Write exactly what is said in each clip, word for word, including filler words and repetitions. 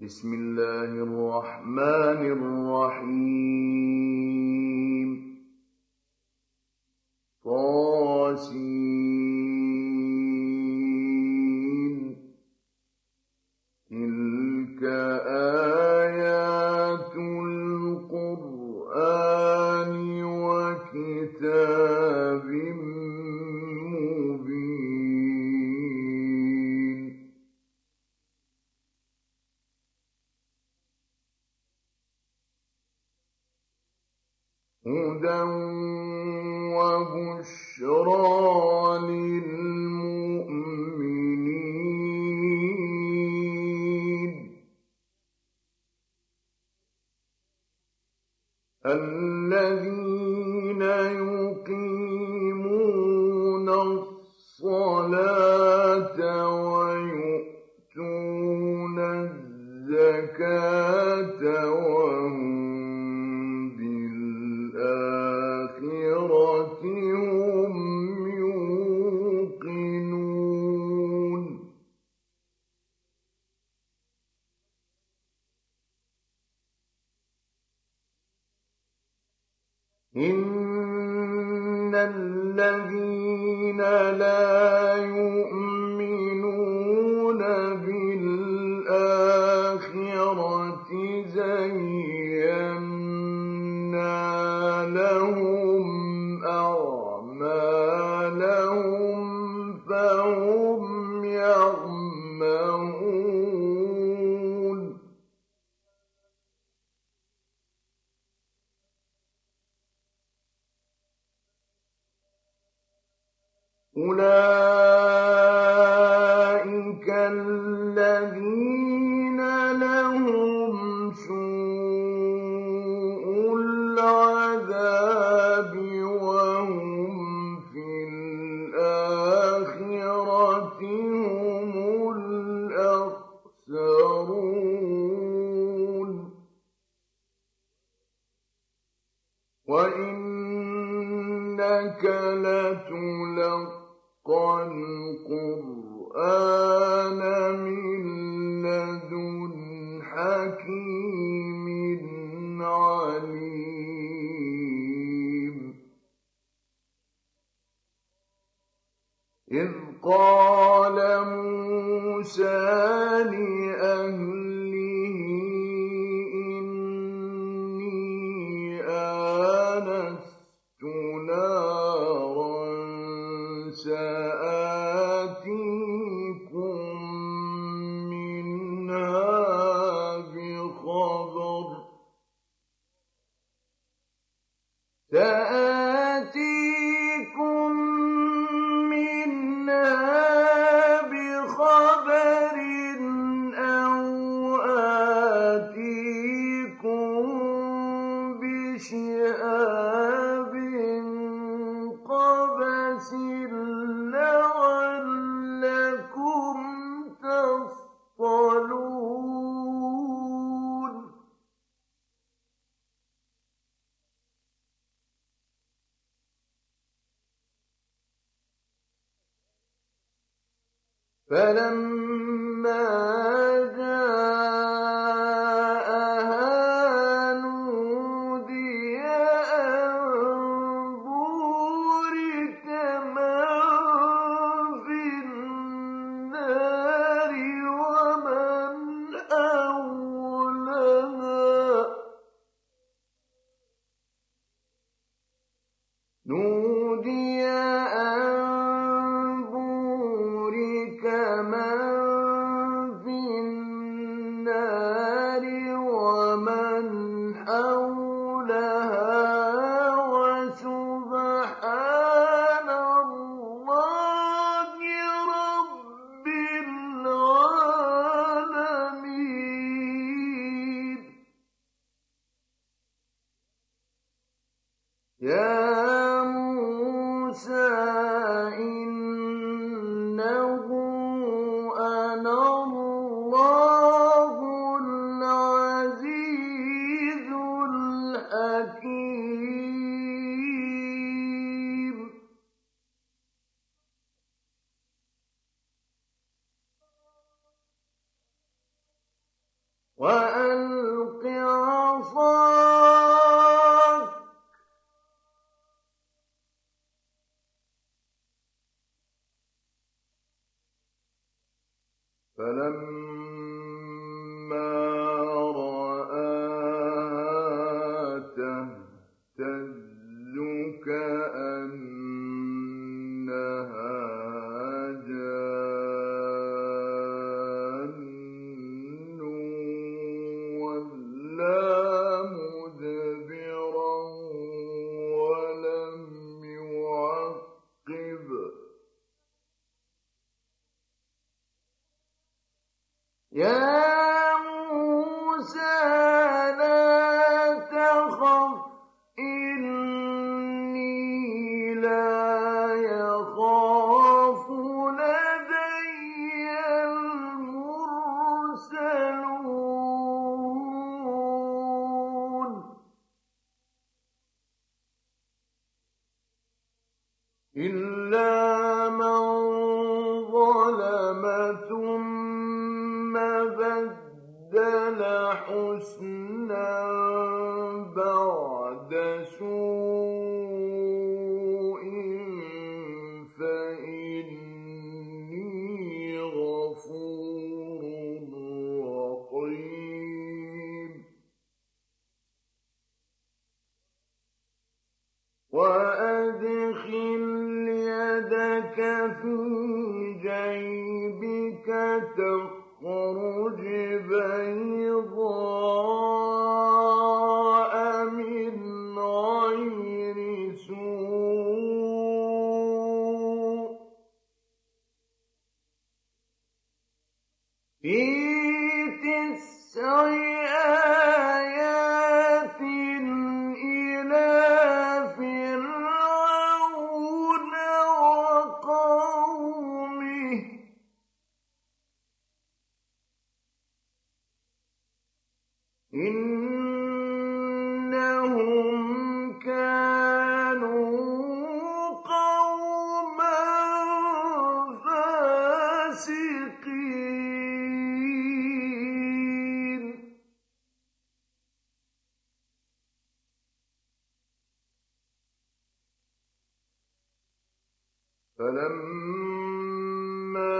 بسم الله الرحمن الرحيم طاسين تلك آيات القرآن وكتاب مبين هدى وبشرى للمؤمنين الذين يقيمون الصلاة ويؤتون الزكاة وهم بالآخرة هم يوقنون إن الذين لا يؤمنون بالآخرة زينا لهم أعمالهم فهم يعمهون أولئك الذين لهم سوء العذاب وهم في الآخرة هم الأخسرون وإنك لتلقى القرآن من لدن حكيم عليم إذ قال موسى لأهله إني آنست نارا سآتيكم منها بخبر سآتيكم منها بخبر أو آتيكم بشهاب قبس لعلكم تصطلون فلما جاءها نودي أن بورك من في النار ومن حولها نودي أن بورك من في وألق عصاك فلما رآها تهتز كأنها جان ولا مدبرا ولم يعقب يا موسى لا تخف إني لا يخاف لدي المرسلون إلا من ظلم ثم بدل حسنا بعد سوء فإني غفور رحيم وأدخل يدك في جيبك تخرج بيضاء من غير سوء في تسع آيات إلى فرعون وقومه إنهم كانوا قوما فاسقين فلما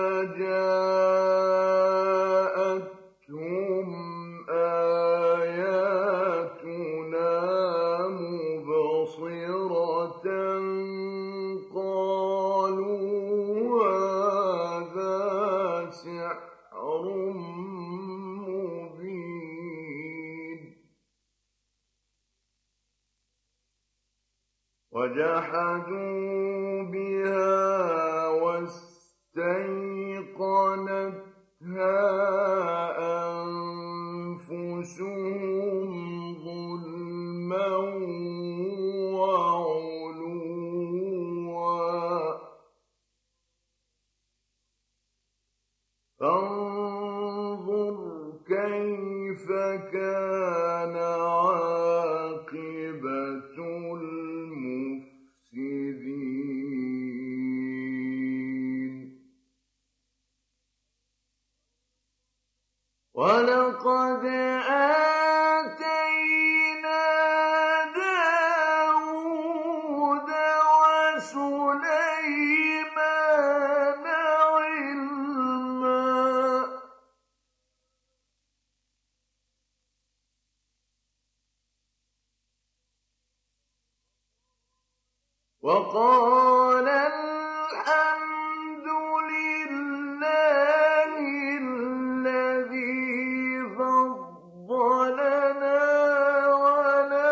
جاءتهم آياتنا مبصرة قالوا هذا سحر مبين وجحدوا بها واستيقنتها أنفسهم ظلما وعلوا فانظر كيف كان عاقبة المفسدين ولقد آتينا داود وسليمان علما وقال الحمد لله الذي فضلنا على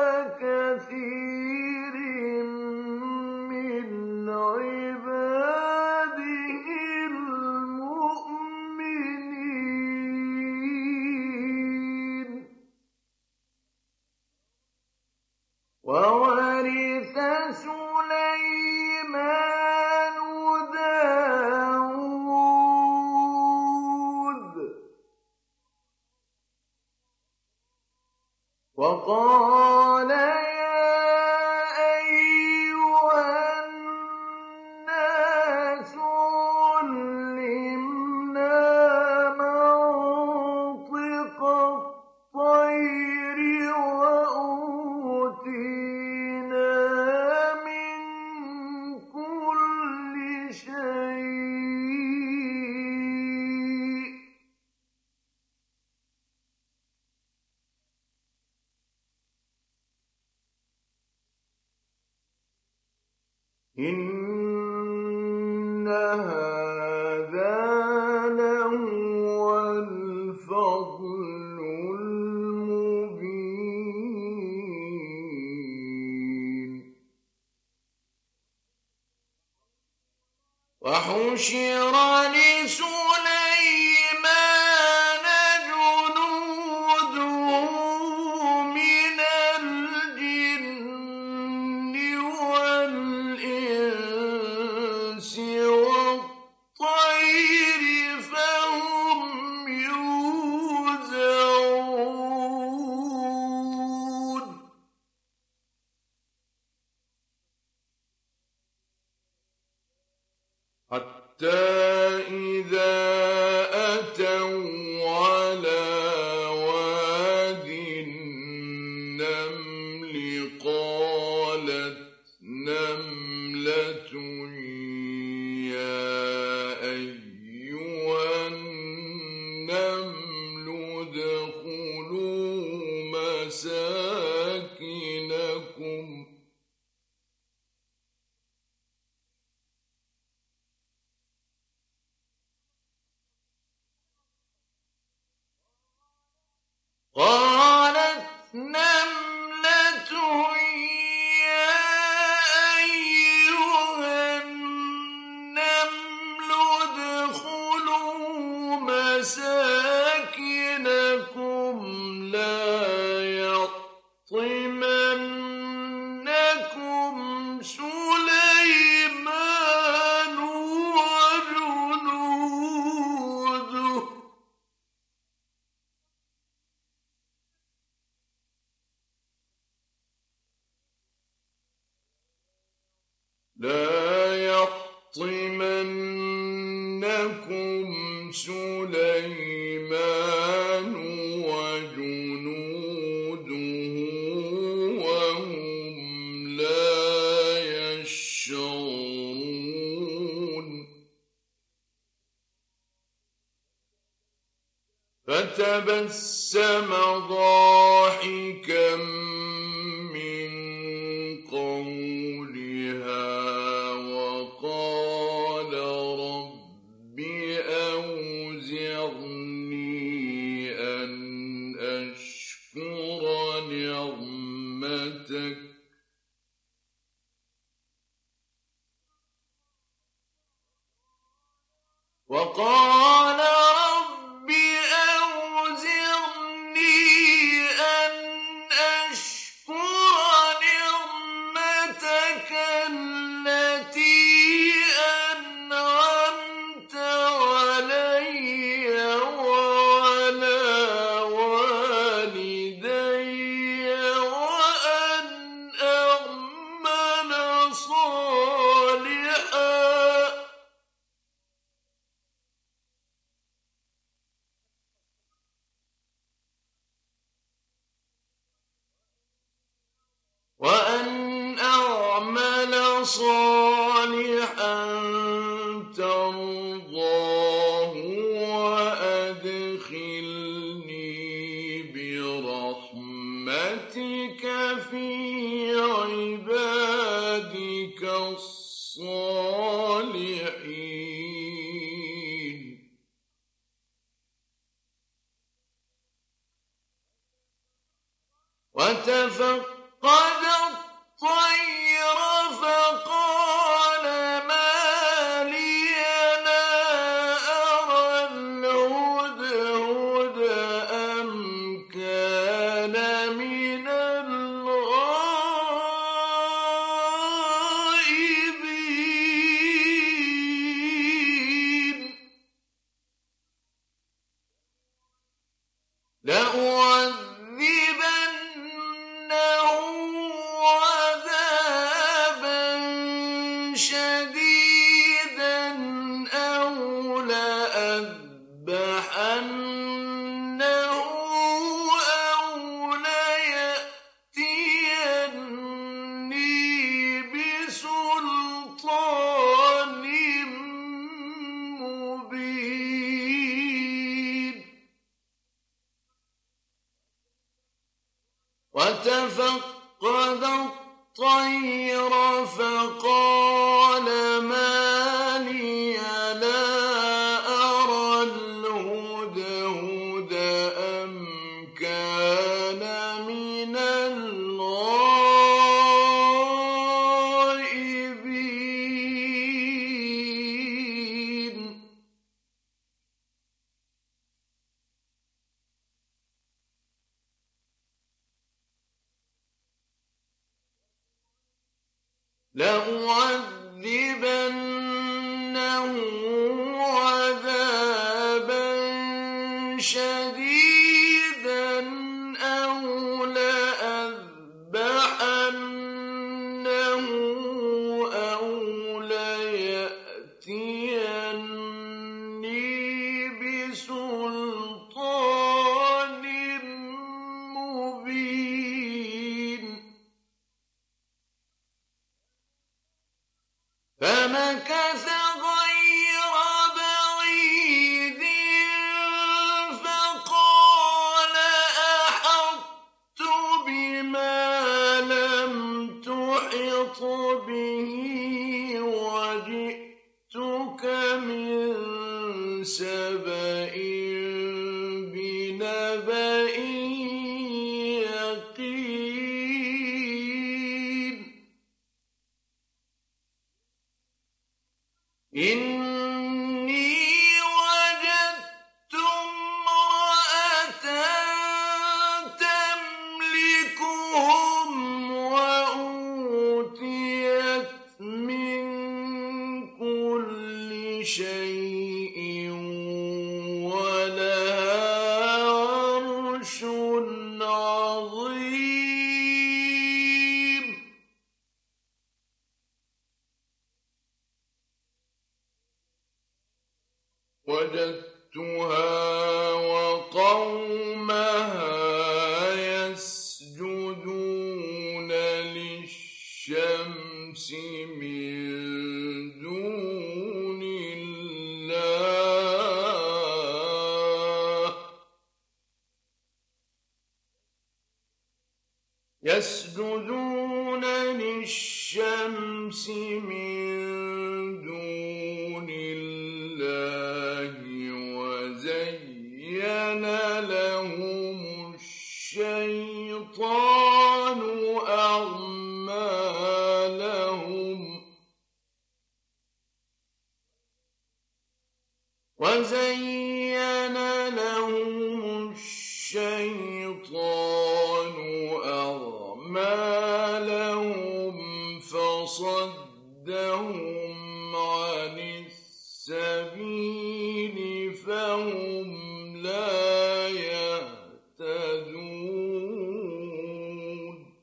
كثير من عباده المؤمنين وورث سليمان داود وقال يا أيها الناس علمنا منطق إن هذا لهو الفضل المبين وحشر لسليمان جنوده من الجن والإنس والطير فهم يوزعون حتى إذا أتوا على واد النمل قالت نملة يا أيها النمل ادخلوا مساكنكم قالت نملة يا أيها النمل ادخلوا مساكنكم لا يحطمنكم سليمان وجنوده لا يحطمنكم سليمان وجنوده وهم لا يشعرون فتبسم ضاحكا من قولها وقال رب أوزعني أن أشكر نعمتك وقال رب أوزعني أن أشكر نعمتك التي أنعمت علي وعلى والدي وأن أعمل صالحا وأن أعمل صالحا ترضاه وأدخلني برحمتك في عبادك الصالحين وتفقد الطير فقال ما لي لا أرى الهدهد أم كان من الغائبين لأعذبنه عذابا شديدا أو لأذبحنه أو ليأتيني بسلطان مبين وتفقد الطير فقال ما لي لا أرى الهدهد أم كان من الغائبين. لأعذبنه عذابا شديدا أو لأذبحنه أو ليأتيني بسلطان مبين. فمكث غير بعيد فقال أحطت بما لم تحط به وجئتك من سبأ بنبأ يقين. إني وجدت امرأة تملكهم وأوتيت من كل شيء ولها عرش عظيم. وجدتها وقومها يسجدون للشمس من دون الله يسجدون للشمس من دون الله وزين لهم الشيطان أعمالهم وزين لهم الشيطان أعمالهم فصدهم عن السبيل فهم لا يهتدون.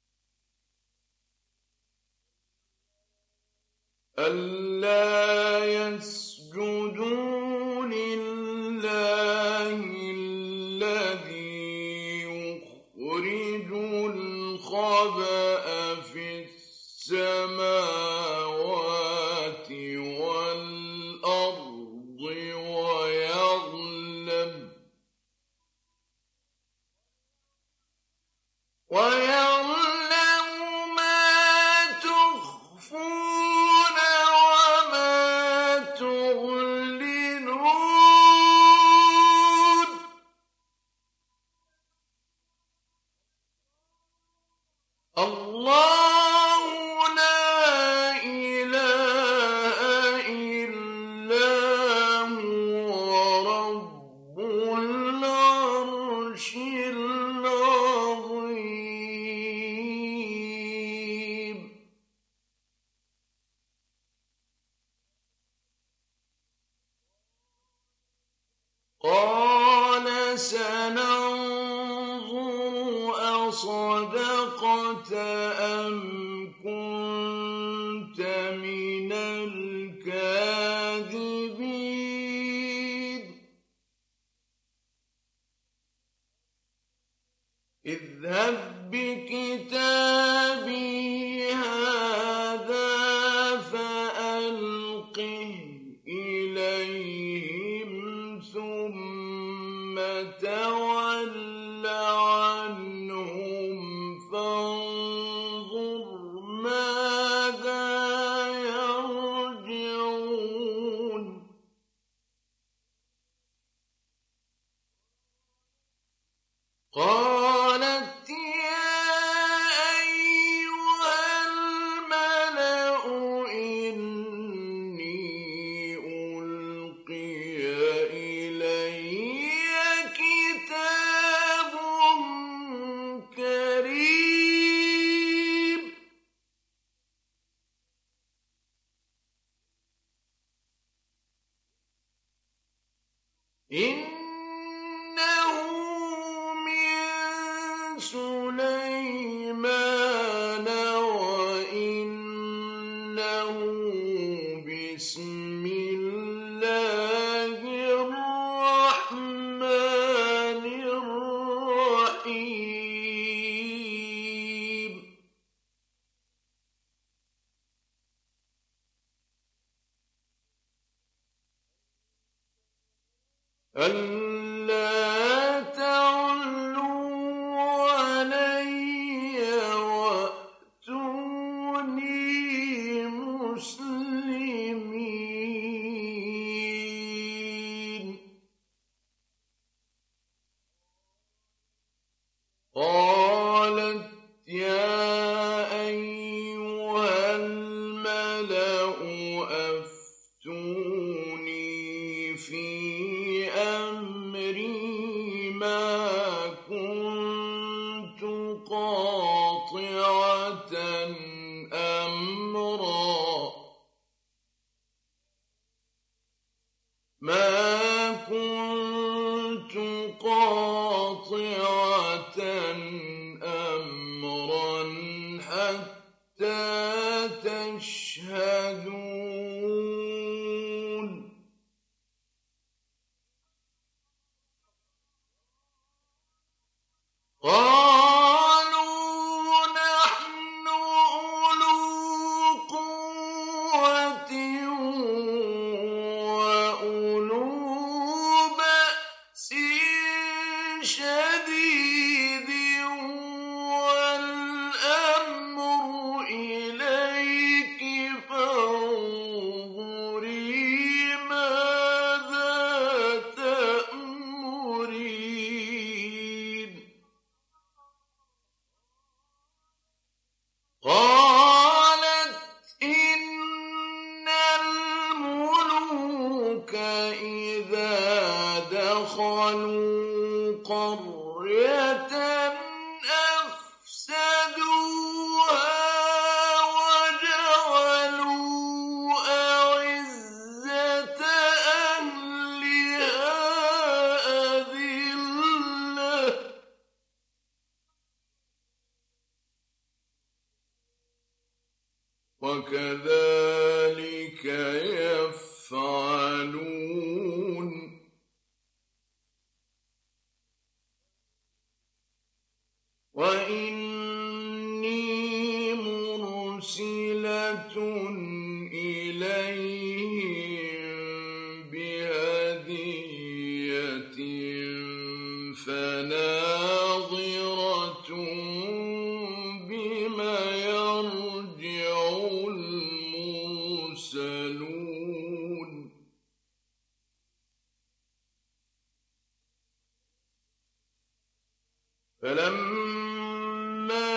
ألا يسجدوا لله الذي يخرج الخبأ في السماوات والأرض ويعلم ويعلم ما تخفون وما تعلنون. الله لا إله إلا هو رب العرش العظيم. قال سننظر أصدقت أم كنت من الكاذبين. اذهب بكتابي هذا فألقه إليهم ثم تول عنهم فانظر قالت يا أيها الملأ إني ألقي إلي كتاب كريم إنه من سليمان وإنه بسم الله الرحمن الرحيم ألا تعلوا علي وأتوني مسلمين قالت يا أيها الملأ أفتوني في أمري ما كنت قاطعة أمرا ما كنت قاطعة أمرا حتى تشهدون قالوا نحن أولو قوة وأولو بأس شديد والأمر إليك فانظري ماذا تأمرين قالت إن الملوك إذا دخلوا قرية أفسدوها وجعلوا أعزة أهلها أذلة وكذلك يفعلون وإني مرسلة إليهم بهدية فناظرة بما يرجع المرسلون فلما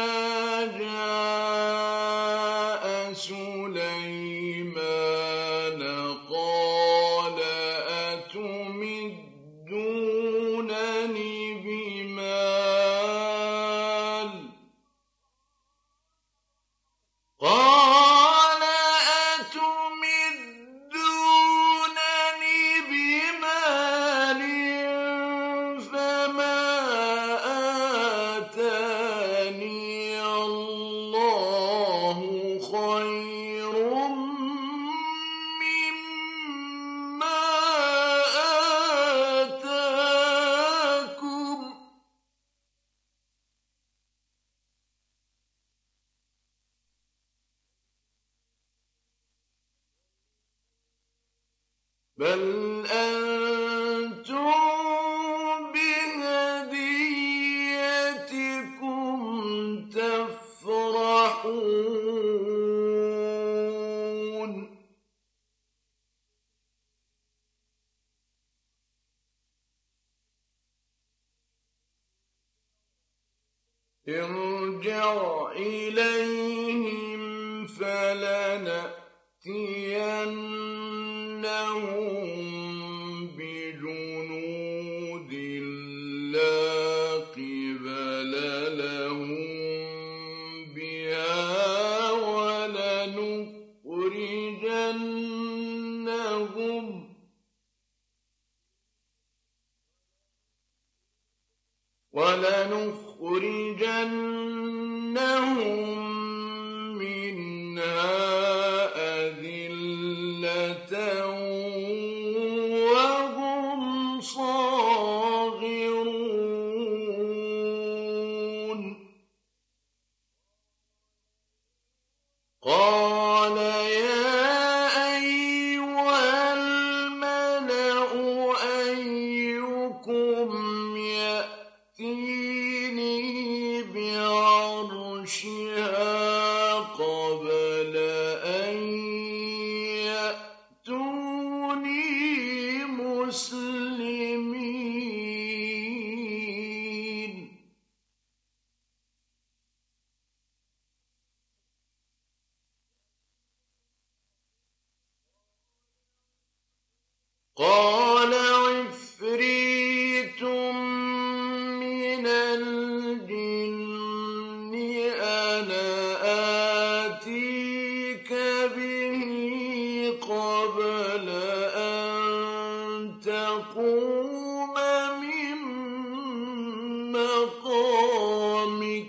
جاء سليمان قال أتمدونني بمال قال أتمدونني بمال فما آتاني الله خير مما آتاكم بل أنتم بهديتكم تفرحون ارجع إليهم فلنأتينهم بجنود لا قبل لهم بها ولنخرجنهم ولنخرجنهم منها أذلة وهم صاغرون قال يا أيها الملأ أيكم يأتيني بعرشها قبل أن يأتوني مسلمين قال عفريت من الجن أنا آتيك به قبل أن تقوم من مقامك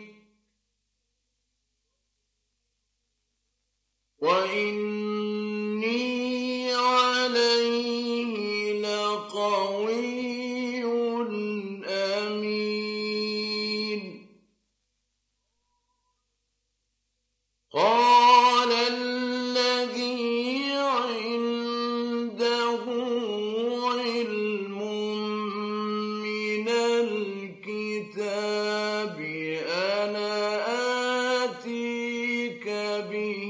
وإني عليه لقوي أمين قال الذي عنده علم من الكتاب أنا آتيك به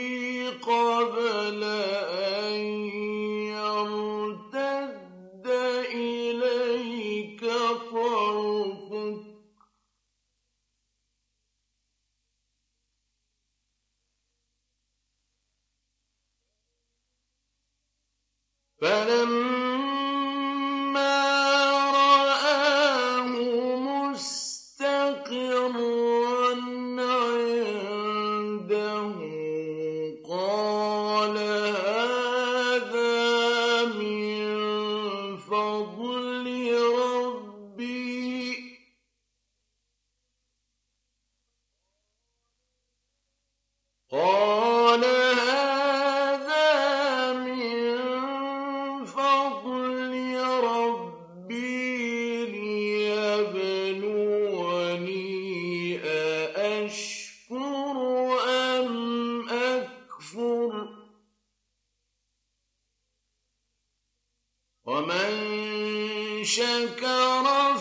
قبل أن يرتد إليك طرفك فلما رآه مستقرا عنده قال هذا من فضل ربي قال هذا من فضل ربي ليبلوني أأشكر أم أكفر ومن شكر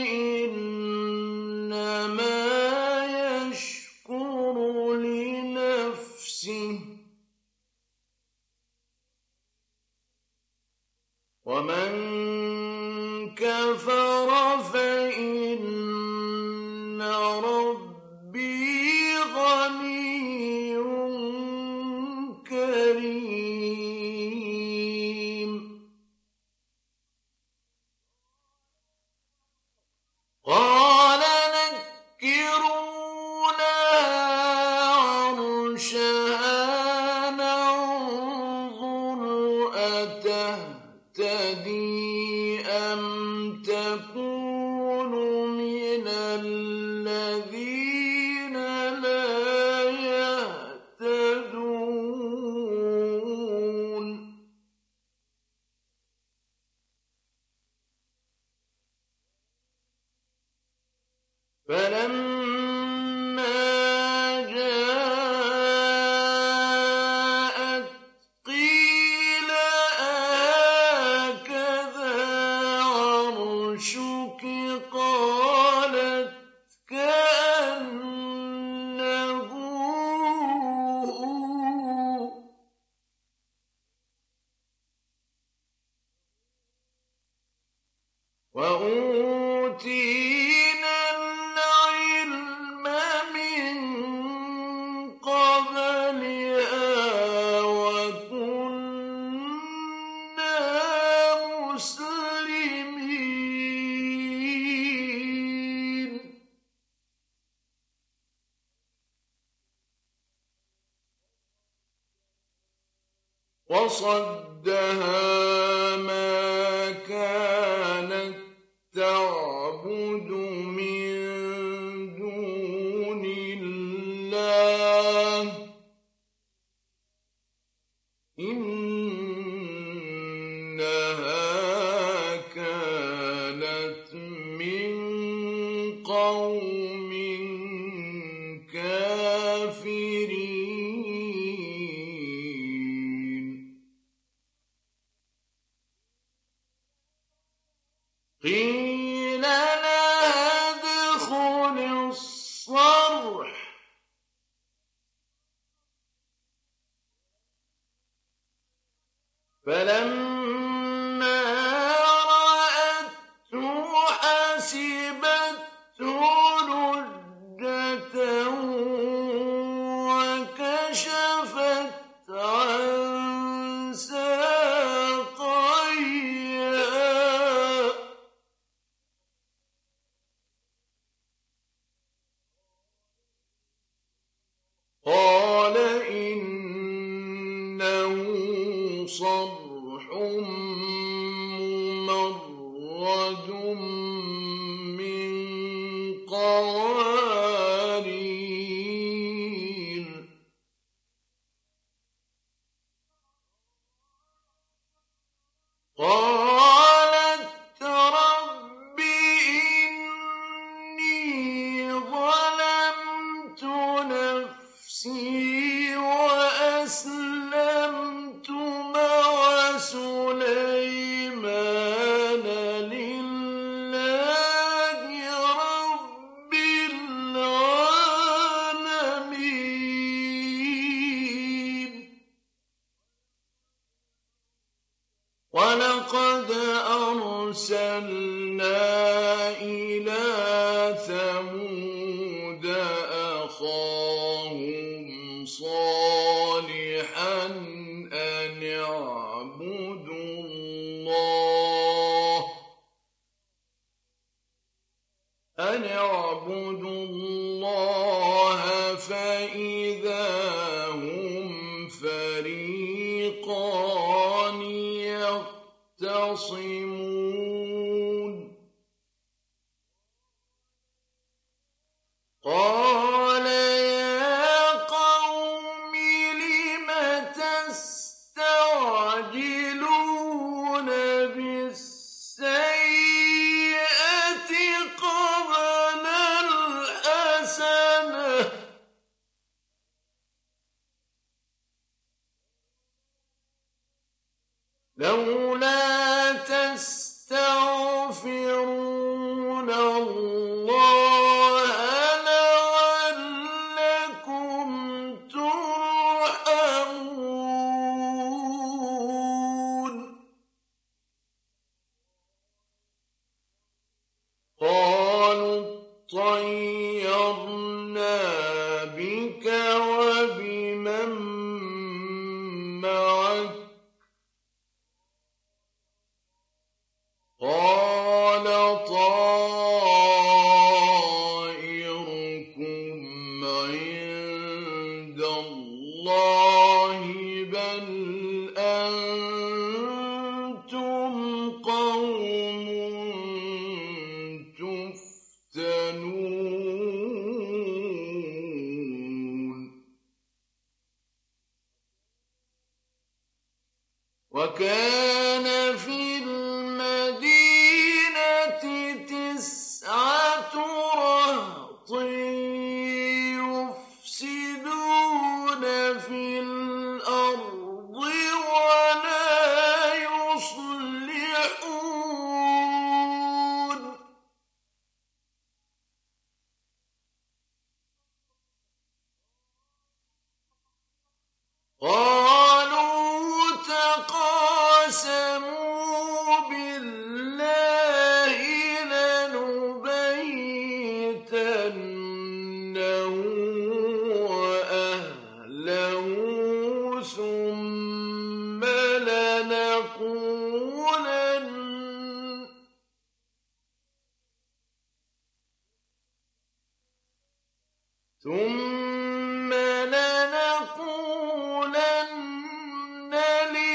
فإنما يشكر لنفسه ومن كفر فإن ربي غني كريم قال نكروا لها عرشها ننظر أتهتدي أم تكون من الذين لا يهتدون فلما جاءت قيل هكذا عرشك قالت كأنه هو وأوتينا العلم وصدها ما كانت تعبد من دون الله إنها كانت من قوم كافرين قيل لها ادخل الصرح فلما رأته حسبته لجة وكشفت عن ساقيها قال إنه صرح ممرد من قوارير قالت رب إني ظلمت نفسي وأسلمت مع سليمان لله رب العالمين ولقد أرسلنا إلى ثمود أخاهم صالحا أن اعبدوا الله أن اعبدوا الله فإذا هم فريقان يختصمون قال يا قوم لم تستعجلون بالسيئة قبل الحسنة لولا تستغفرون الله لعلكم ترحمون قالوا اطيرنا بك وبمن معك قال طائركم عند الله بل أنتم قوم تفتنون وكان في المدينة تسعة رهط يفسدون في الأرض ولا يصلحون قالوا تقاسموا بالله لنبيتنه وأهله ثم لنقولن ثم لنقولن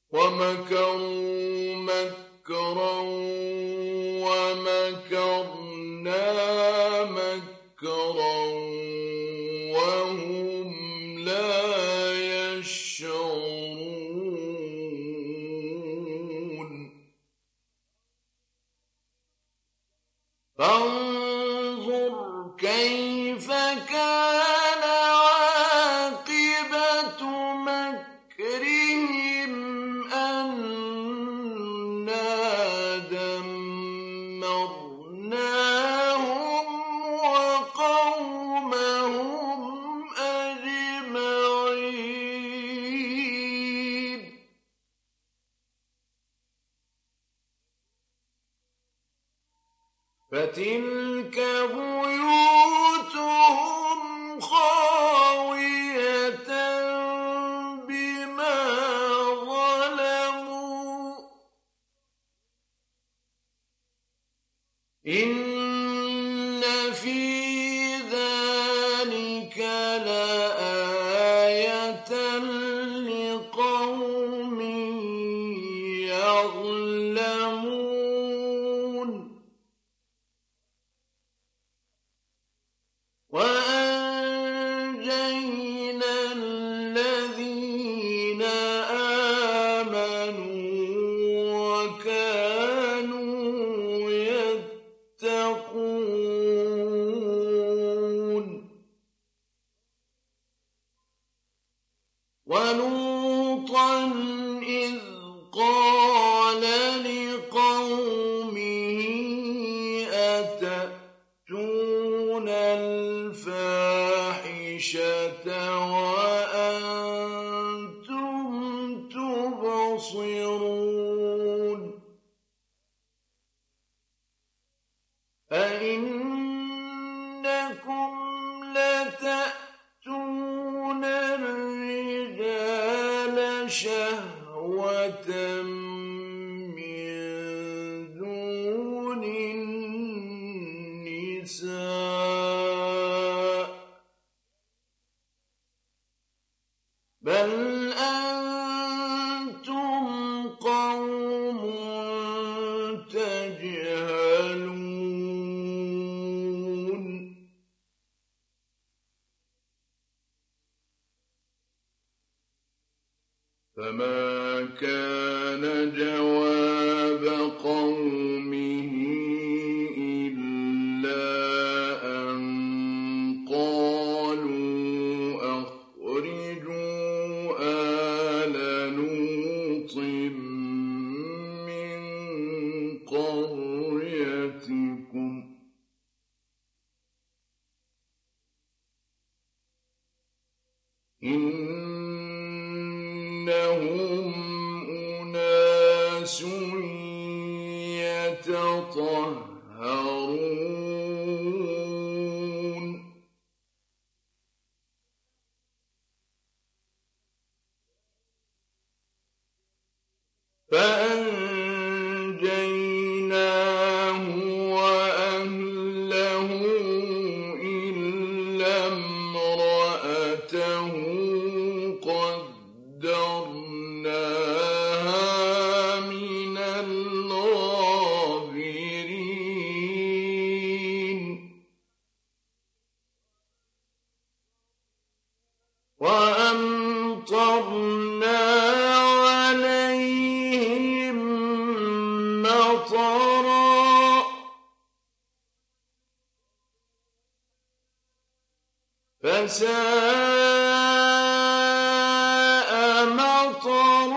ومكروا مكرا ومكرنا مكرا وهم لا يشعرون فانظر كيف كان عاقبة مكرهم أنا دمرناهم وقومهم أجمعين فتلك بيوتهم خاوية بما ظلموا إن في ذلك لآية لقوم يعلمون وأنجينا الذين آمنوا وكانوا يتقون ولوطا إذ قال لقومه أتأتون الفاحشة وأنتم تبصرون أئنكم لتأتون الرجال شهوة من دون النساء بل أنتم قوم تجهلون فما كان جواب قومه إلا أن قالوا أخرجوا آل لوط من قريتكم إنهم أناس يتطهرون فأنجيناه وأهله إلا امرأته قدرناها من الغابرين وأمطرنا عليهم مطرا فساء مطر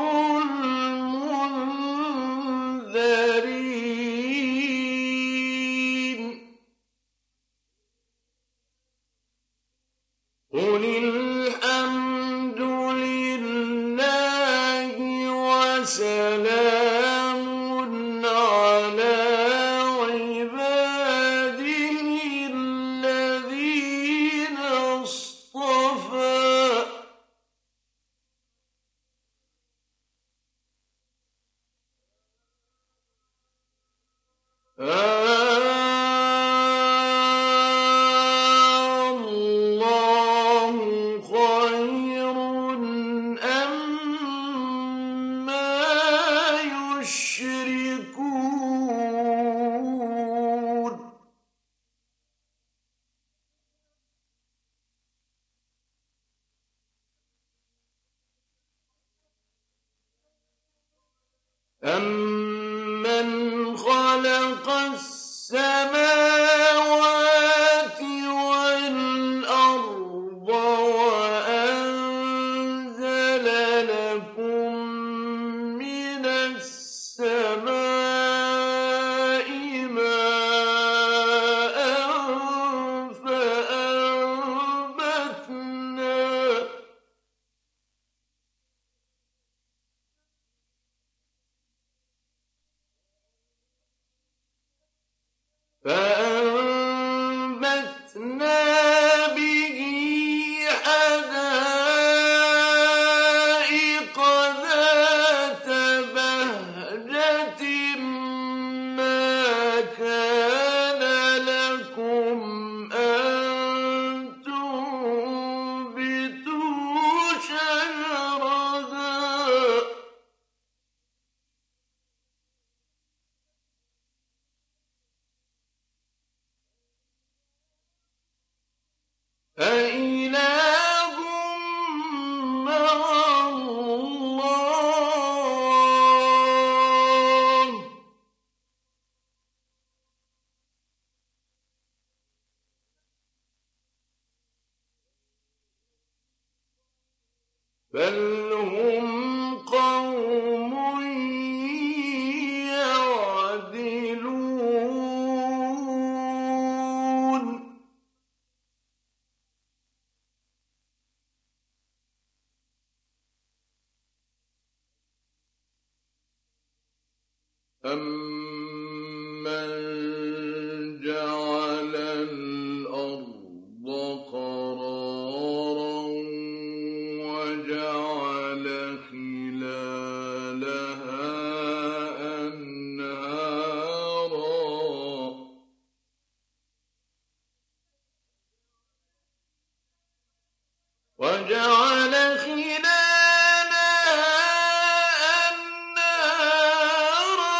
المنذرين قل الحمد لله وسلام على عباده الذين اصطفى الله خير أما أَمَّنْ خَلَقَ السَّمَاوَاتِ وَالْأَرْضَ وَأَنزَلَ لَكُم مِّنَ السَّمَاءِ مَاءً فَأَنبَتْنَا فَأَنبَتْنَا بِهِ حَدَائِقَ ذَاتَ بَهْجَةٍ مَّا كَانَ لَكُمْ أَن تُنبِتُوا شَجَرَهَا أَإِلَٰهٌ مَّعَ اللَّهِ ۚ بَلْ هُمْ قَوْمٌ يَعْدِلُونَ أَمَّن جَعَلَ الْأَرْضَ قَرَارًا وَجَعَلَ خِلَالَهَا أَنْهَارًا وَجَعَلَ خِلَالَهَا أَنْهَارًا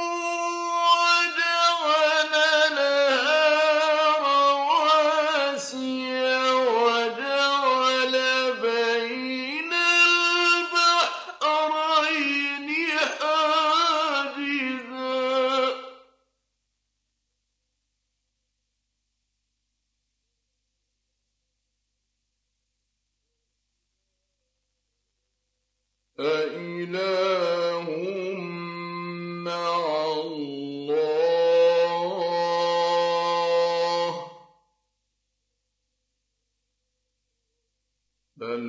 وَجَعَلَ لَهَا رَوَاسِيَ وَجَعَلَ بَيْنَ الْبَحْرَيْنِ حَاجِزًا ۗ أَإِلَٰهٌ مَّعَ اللَّهِ ۚ بَلْ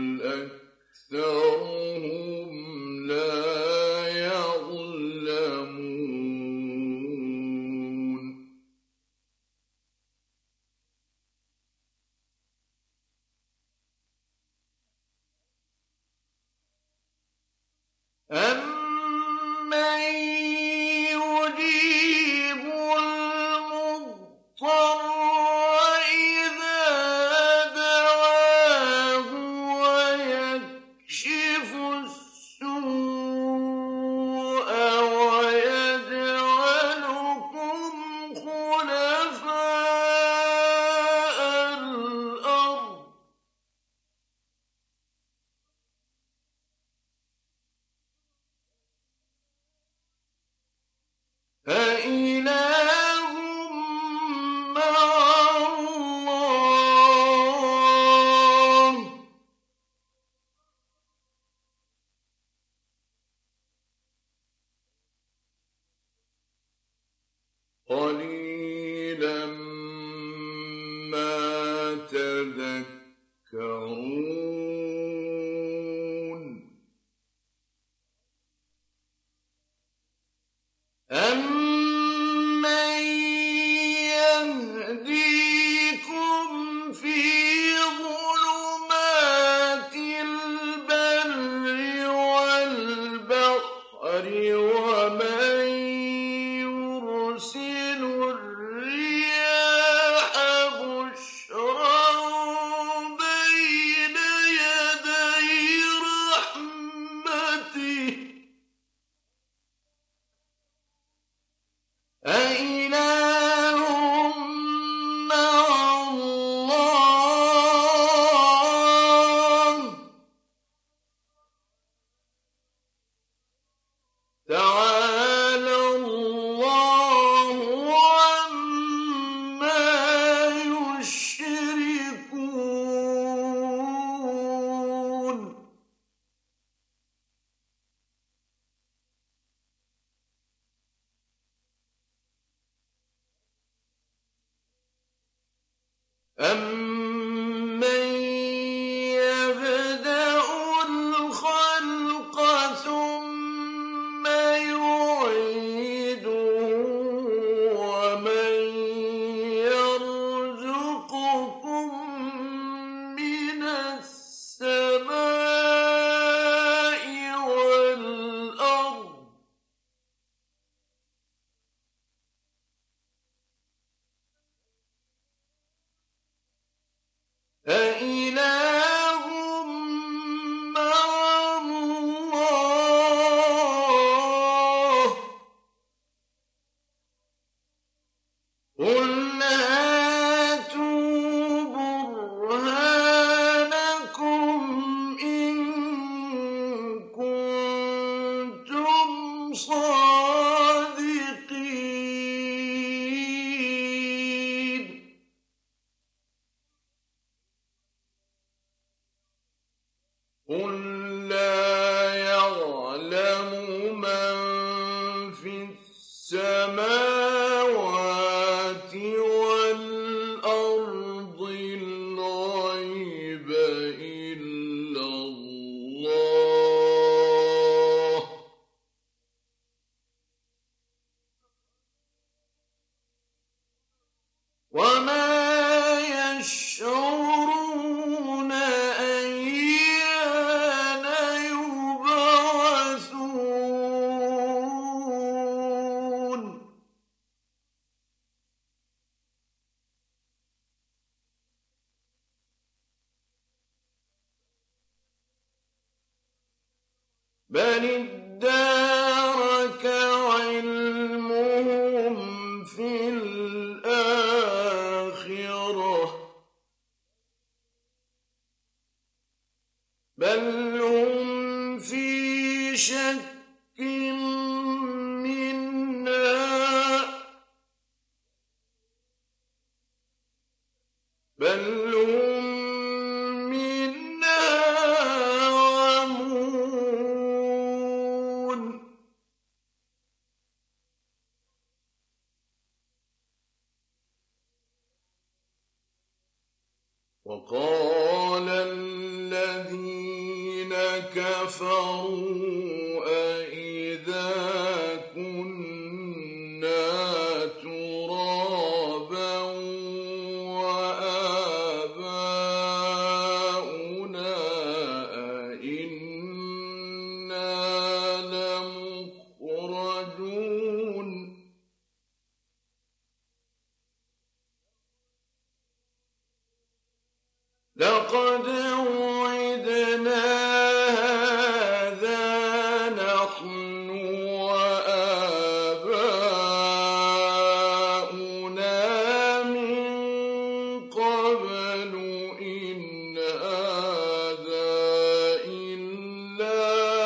أَكْثَرُهُمْ لَا يَعْلَمُونَ أَمَّن يُجِيبُ الْمُضْطَرَّ إِذَا دَعَاهُ وَيَكْشِفُ السُّوءَ وَيَجْعَلُكُمْ خُلَفَاءَ الْأَرْضِ أَإِلَٰهٌ مَّعَ اللَّهِ ۚ قَلِيلًا مَّا تَذَكَّرُونَ أَمَّن يَهْدِيكُمْ فِي ظُلُمَاتِ الْبَرِّ وَالْبَحْرِ وَمَن يُرْسِلُ أَمَّن يَبْدَأُ الْخَلْقَ ثُمَّ يُعِيدُهُ وَمَن يَرْزُقُكُم مِّنَ السَّمَاءِ وَالْأَرْضِ أَإِلَٰهٌ مَّعَ اللَّهِ ۚ قُلْ هَاتُوا بُرْهَانَكُمْ إِن كُنتُمْ صَادِقِينَ قُل لَّا يَعْلَمُ مَن فِي السَّمَاوَاتِ وَالْأَرْضِ الْغَيْبَ إِلَّا اللَّهُ ۚ وَمَا يَشْعُرُونَ أَيَّانَ يُبْعَثُونَ بَلِ ادَّارَكَ عِلْمُهُمْ فِي الْآخِرَةِ ۚ بَلْ هُمْ فِي شَكٍّ مِّنْهَا ۖ بَلْ هُم مِّنْهَا عَمُونَ وَقَالَ الَّذِينَ كَفَرُوا أَإِذَا كُنَّا تُرَابًا وَآبَاؤُنَا أَإِنَّا لَمُخْرَجُونَ لَقَدْ وُعِدْنَا هَٰذَا نَحْنُ وَآبَاؤُنَا مِن قَبْلُ إِنْ هَٰذَا إِلَّا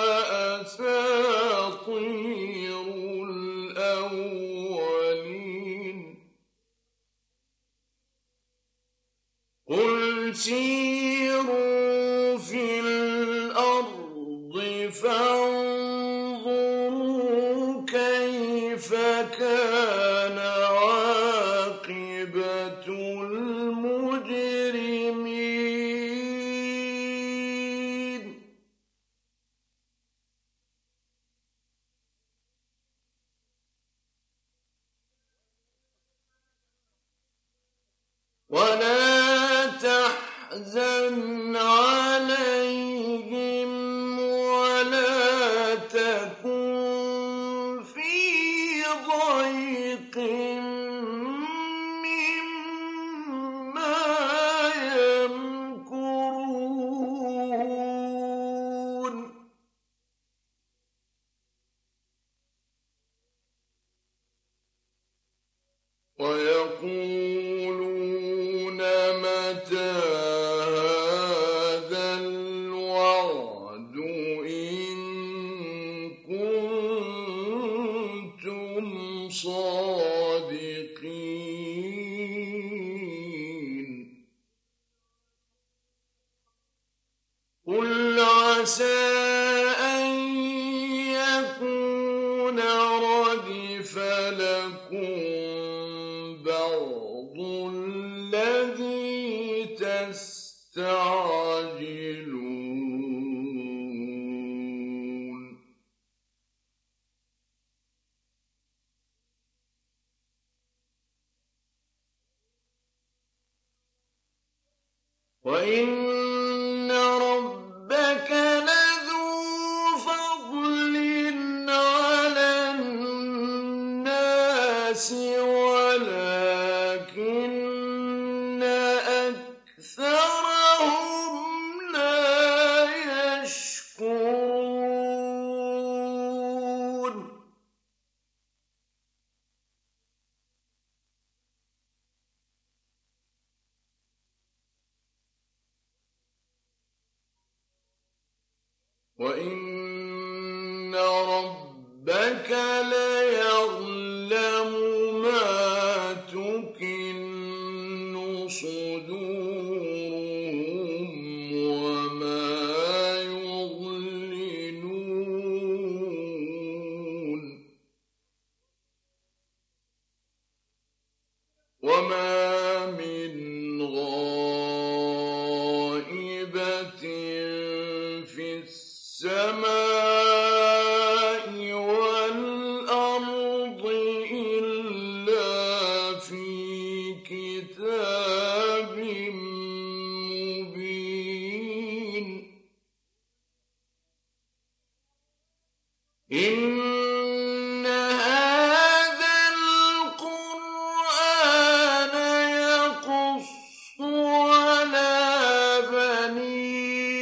أَسَاطِيرُ الْأَوَّلِينَ قُلْ سِيرُوا فِي الْأَرْضِ فَانظُرُوا كَيْفَ كَانَ عَاقِبَةُ الْمُجْرِمِينَ وَلَا تَحْزَنْ عَلَيْهِمْ وَلَا تَكُن فِي ضَيْقٍ مِّمَّا يَمْكُرُونَ وَيَقُولُونَ مَتَىٰ هَٰذَا وإن ربك لذو فضل على الناس ولكن أكثرهم لا يشكرون وإن ربك ليعلم ما تكن صدورهم وما يعلنون وما من غائبة في السماء والأرض إلا في كتاب مبين إن هذا القرآن يقص على بني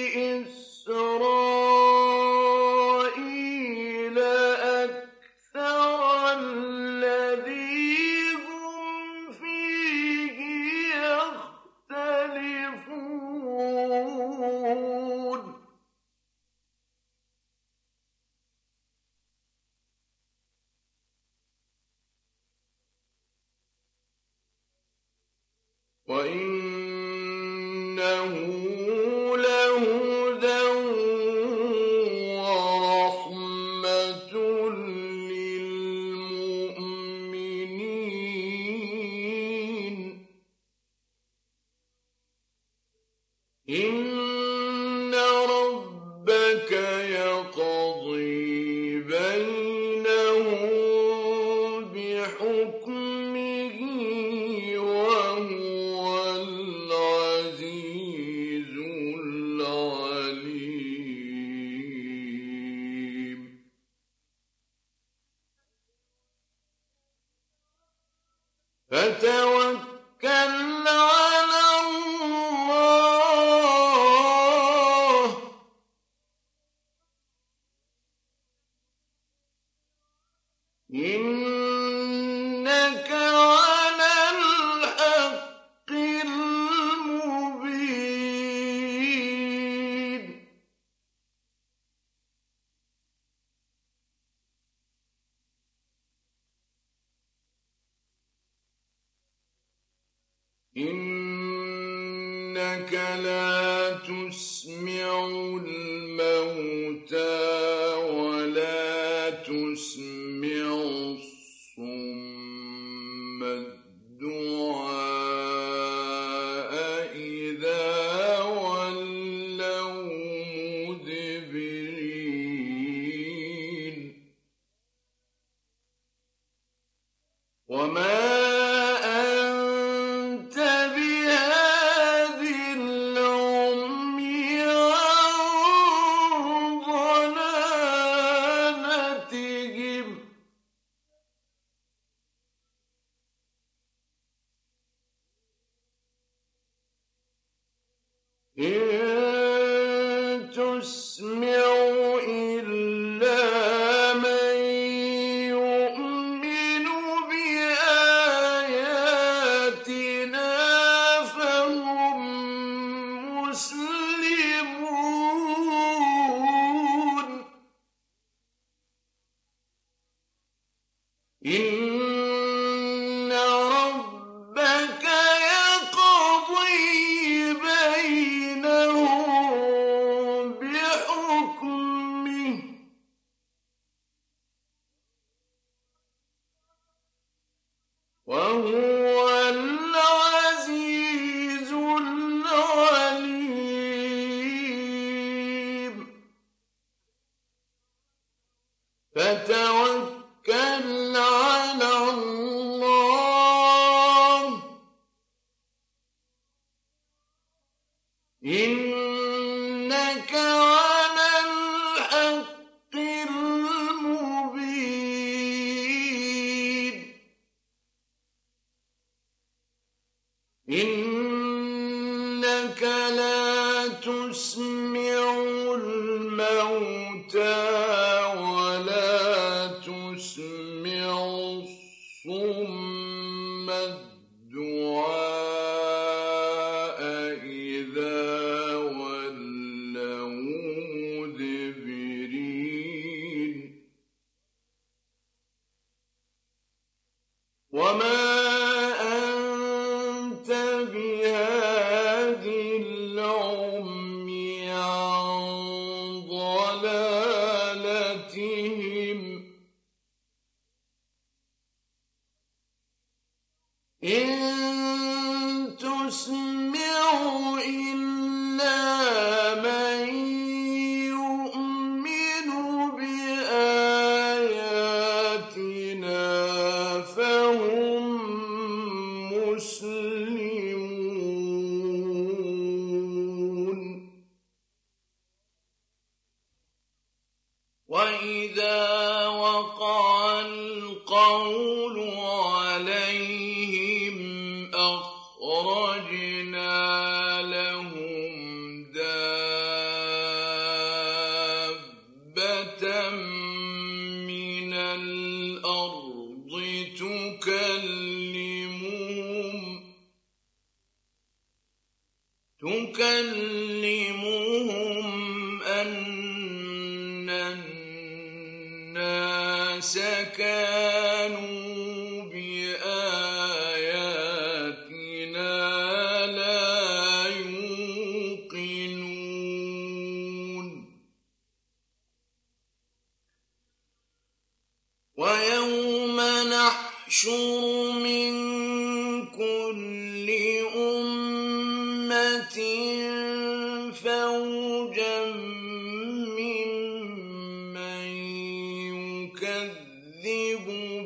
إسرائيل أكثر الذي هم فيه يختلفون وإنه لهدى ورحمة للمؤمنين إن ربك يقضي بينهم بحكمه وهو العزيز العليم فتوكل على الله إنك على الحق المبين إنك لا تسمع الموتى ولا تسمع الصم الدعاء إذا ولوا مدبرين وما أنت بهاد العمي عن ضلالتهم إن تسمع إلا من يؤمن بآياتنا فهم مسلمون إن ربك يقضي بينهم بحكمه وهو العزيز العليم فتوكل على الله الموتى ولا تسمع الصم الدعاء إذا ولوا مدبرين وما أنت بهاد العمي عن ضلالتهم إن تسمع إلا من يؤمن بآياتنا فهم مسلمون وإذا وقع القول عليهم أخرجنا لهم دابة من الأرض تكلمهم تكلمهم أن الناس كانوا بآياتنا لا يوقنون ويوم نحشر من كل أمة فوجا ممن يكذب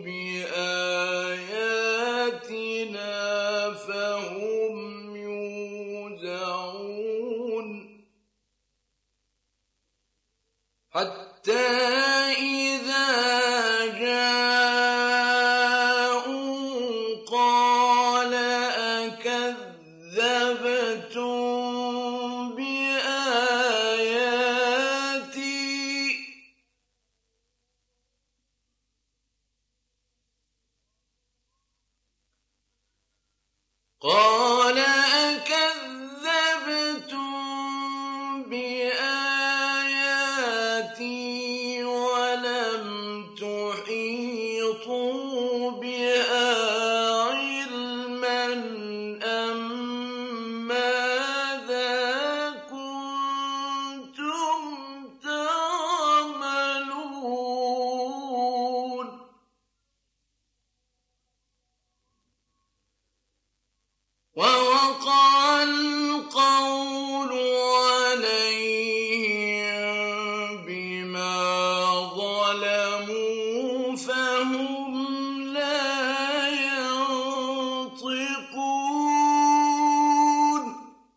بآياتنا فهم يوزعون حتى إذا جاءوا قال أكذبتم بآياتي قال أكذبتم بآياتي ولم تحيطوا بها علما أم ماذا كنتم تعملون ووقع القول عليهم بما ظلموا فهم لا ينطقون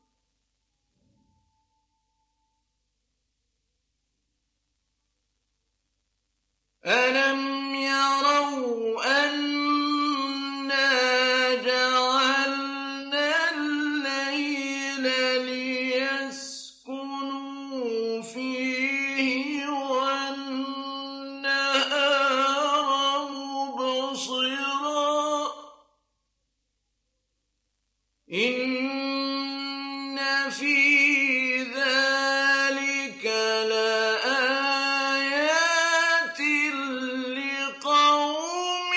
ألم يروا أنا جعلنا الليل ليسكنوا فيه والنهار مبصرا إن في ذلك لآيات لقوم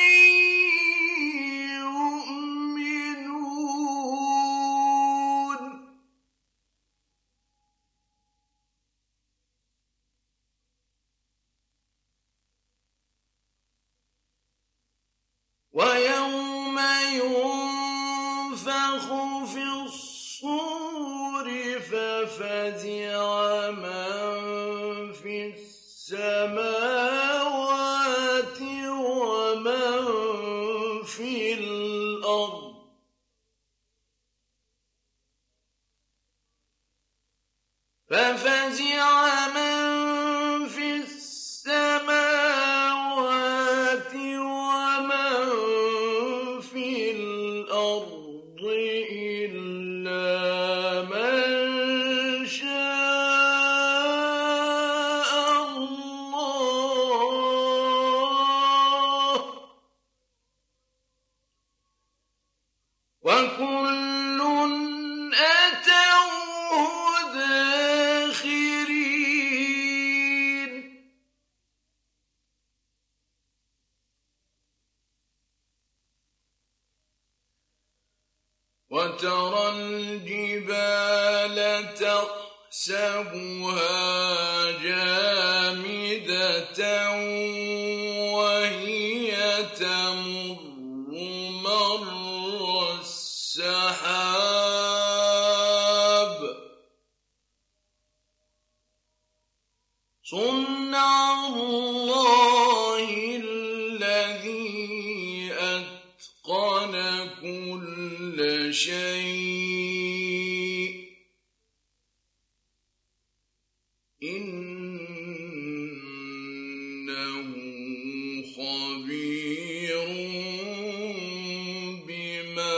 يؤمنون ويوم ينفخ في الصور ففزع من في السماوات ومن في الأرض ففزع من في السماوات ومن في الأرض إلا من شاء وترى الجبال تحسبها جامدة وهي تمر مر السحاب صنع الله الذي أتقن كل شيء إنه خبير بما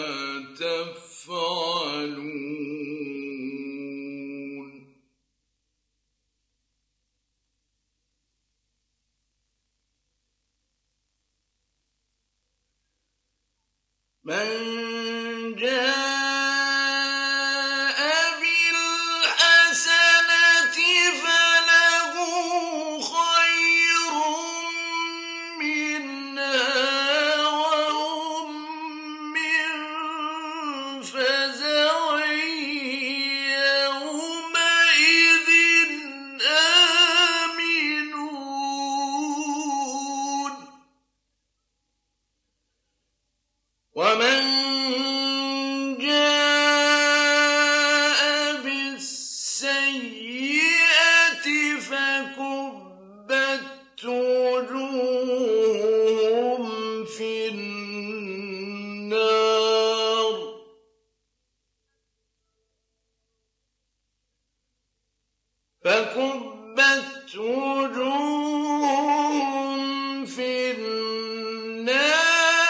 تفعلون من جاء بالحسنة فله خير منها وهم من فزع يومئذ آمنون ومن جاء بالسيئة فكبت وجوههم في النار فكبت وجوههم في النار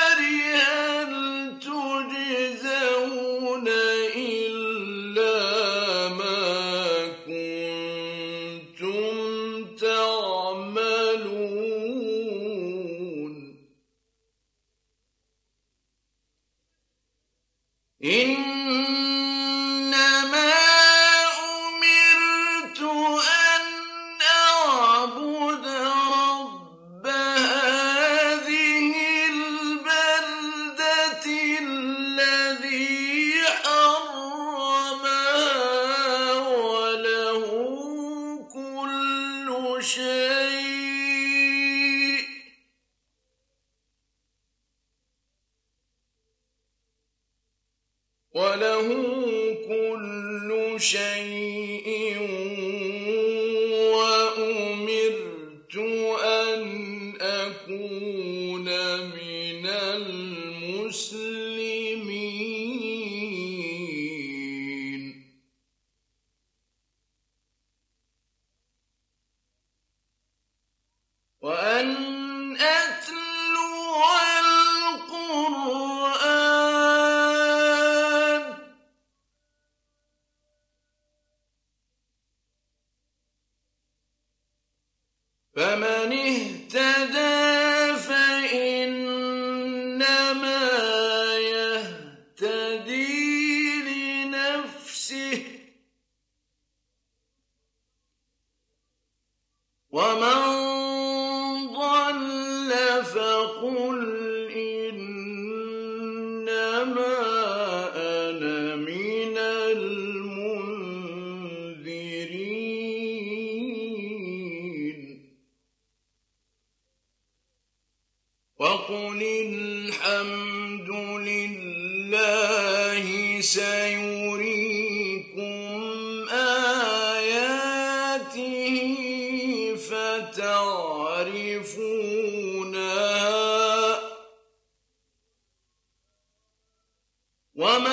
إنما أمرت أن أعبد رب هذه البلدة الذي حرمها وله كل شيء وله كل شيء وأمرت أن أكون من المسلمين وأن أتلو القرآن فمن اهتدى فإنما يهتدي لنفسه ومن ضل فقل إنما أنا من المنذرين وقل الحمد لله سيريكم آياته فتعرفونها وما